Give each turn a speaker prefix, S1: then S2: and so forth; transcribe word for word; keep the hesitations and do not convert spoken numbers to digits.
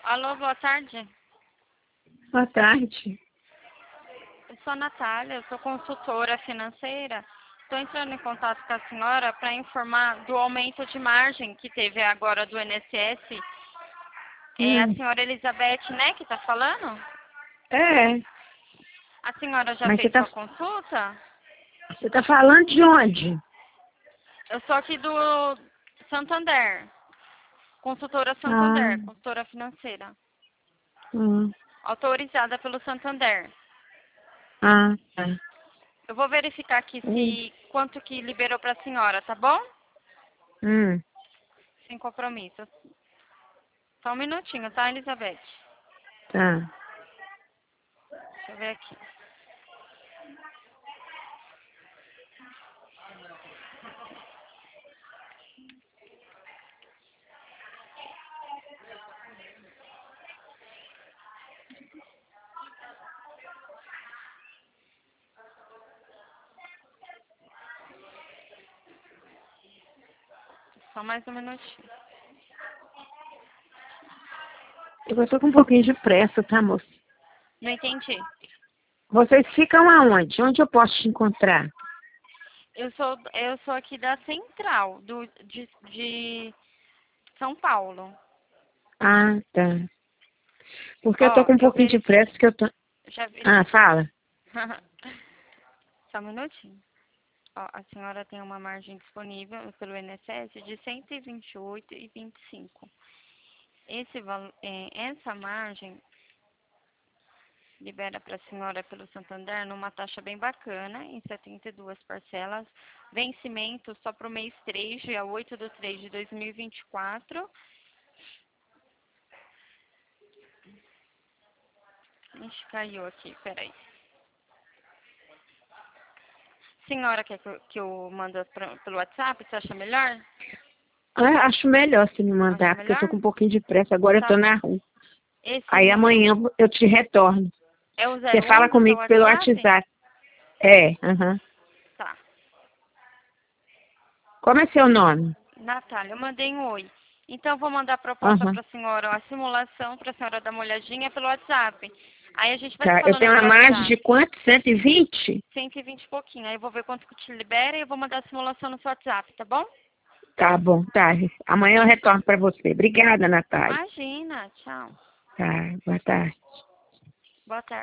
S1: Alô, boa tarde.
S2: Boa tarde.
S1: Eu sou a Natália, eu sou consultora financeira. Estou entrando em contato com a senhora para informar do aumento de margem que teve agora do I N S S. É a
S2: Hum,
S1: senhora Elizabeth, né, que está falando?
S2: é,
S1: A senhora já
S2: mas você
S1: fez
S2: tá,
S1: sua consulta?
S2: você tá falando de onde?
S1: Eu sou aqui do Santander, consultora
S2: Ah,
S1: Santander, consultora financeira,
S2: hum,
S1: autorizada pelo Santander.
S2: ah, tá.
S1: Eu vou verificar aqui
S2: Hum,
S1: se quanto que liberou para a senhora, tá bom?
S2: hum,
S1: Sem compromisso. Só um minutinho, tá, Elizabeth?
S2: tá.
S1: Deixa eu ver aqui. Só mais um minutinho.
S2: Eu tô com um pouquinho de pressa, tá, moça?
S1: Não entendi.
S2: Vocês ficam aonde? Onde eu posso te encontrar?
S1: Eu sou, eu sou aqui da Central, do, de, de São Paulo.
S2: Ah, tá. Porque eu tô
S1: Ó,
S2: com um
S1: eu
S2: pouquinho de
S1: verifico.
S2: pressa que eu tô...
S1: Já
S2: Ah,
S1: verifiquei.
S2: fala.
S1: Só um minutinho. Ó, a senhora tem uma margem disponível pelo I N S S de cento e vinte e oito e vinte e cinco. Esse, valo- é, essa margem libera para a senhora pelo Santander numa taxa bem bacana, em setenta e duas parcelas. Vencimento só para o mês três, dia oito de três de dois mil e vinte e quatro. Ixi, caiu aqui, peraí. Senhora, quer que eu, que eu mando pra, pelo WhatsApp? Você acha melhor?
S2: Ah, acho melhor se me
S1: Acha
S2: mandar, porque eu tô
S1: melhor?
S2: com um pouquinho de pressa. Agora eu
S1: Tá
S2: tô
S1: bom.
S2: na rua.
S1: Esse
S2: Aí
S1: número
S2: amanhã eu te retorno.
S1: é o
S2: Você
S1: zero
S2: fala
S1: onze, seu
S2: comigo pelo
S1: WhatsApp?
S2: WhatsApp. É, aham.
S1: Tá.
S2: Como é seu nome?
S1: Natália, eu mandei um oi. Então, eu vou mandar a proposta
S2: Aham.
S1: para a senhora, a simulação para a senhora dar uma olhadinha pelo WhatsApp. Aí a gente vai se
S2: Tá, eu
S1: falando
S2: tenho uma
S1: pelo
S2: margem de
S1: WhatsApp.
S2: quanto? cento e vinte?
S1: cento e vinte e pouquinho. Aí eu vou ver quanto que te libera e eu vou mandar a simulação no seu WhatsApp, tá bom?
S2: Tá bom, tá. Amanhã eu retorno para você. Obrigada, Natália.
S1: Imagina. Tchau.
S2: Tá, boa tarde.
S1: Boa tarde.